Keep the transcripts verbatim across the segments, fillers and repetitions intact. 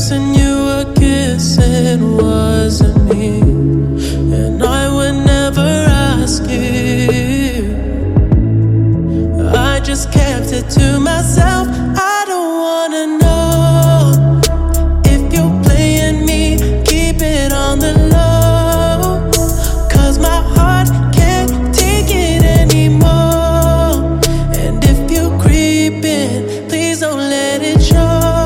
person you were kissing wasn't me, and I would never ask you. I just kept it to myself. I don't wanna know if you're playing me. Keep it on the low, 'cause my heart can't take it anymore. And if you're creeping, please don't let it show.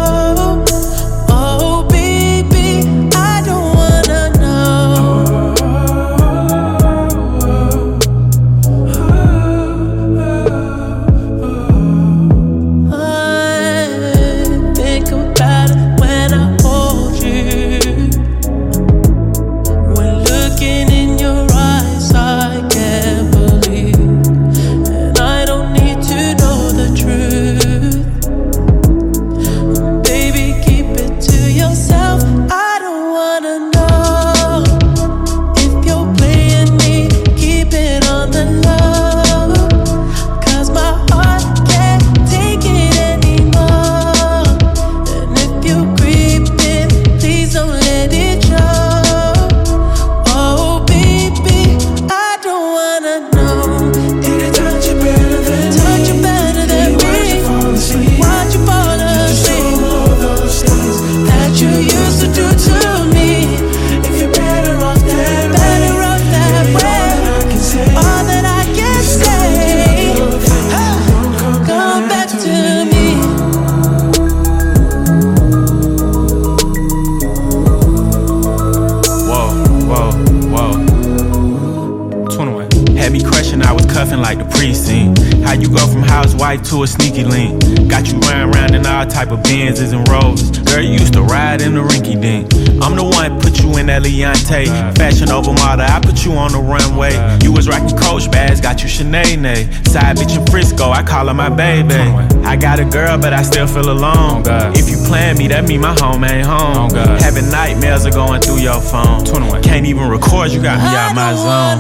Like the precinct. How you go from housewife to a sneaky link? Got you riding around in all type of Benzes and Rovers. Girl, you used to ride in the rinky dink. I'm the one put you in that Leontay. Fashion over model, I put you on the runway. You was rocking Coach bags, got you Sinead. Side bitch in Frisco, I call her my baby. I got a girl, but I still feel alone. If you plan me, that mean my home ain't home. Having nightmares are going through your phone. Can't even record, you got me out my zone.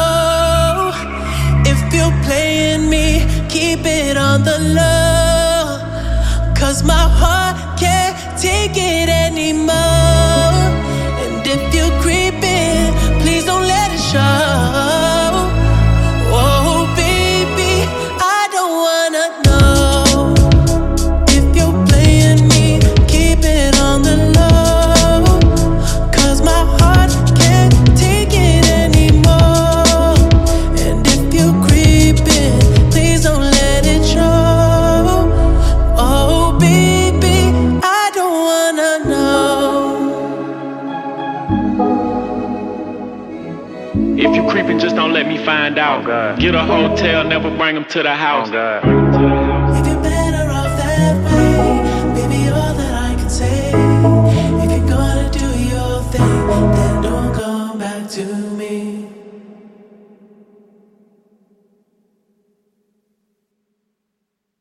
If you're playing me, keep it on the low, 'cause my heart can't take it anymore. And if you're creeping, please don't let it show. Oh baby, I don't wanna know. If you're playing me, keep it on the low, 'cause my heart can't take it anymore. And if you're creeping, please don't let it show. Oh baby, I don't wanna know. If you creeping, just don't let me find out. Oh, get a hotel, never bring them to the house. Oh, God.